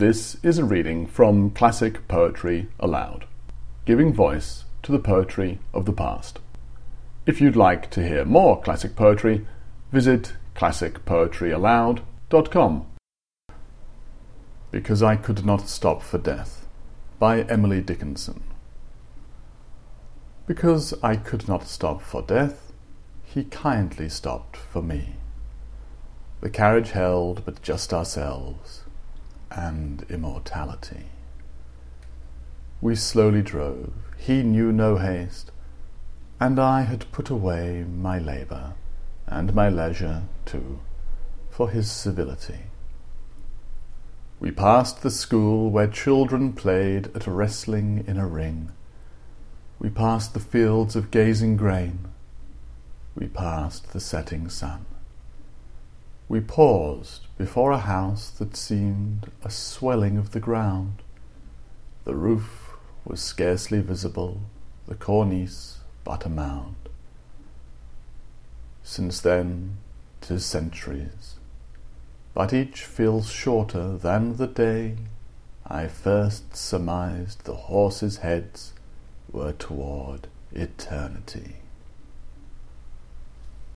This is a reading from Classic Poetry Aloud, giving voice to the poetry of the past. If you'd like to hear more classic poetry, visit classicpoetryaloud.com. Because I Could Not Stop for Death, by Emily Dickinson. Because I could not stop for death, he kindly stopped for me. The carriage held but just ourselves and immortality. We slowly drove, he knew no haste, and I had put away my labour, and my leisure too, for his civility. We passed the school where children played at wrestling in a ring. We passed the fields of gazing grain. We passed the setting sun. We paused before a house that seemed a swelling of the ground. The roof was scarcely visible, the cornice but a mound. Since then 'tis centuries, but each feels shorter than the day I first surmised the horses' heads were toward eternity.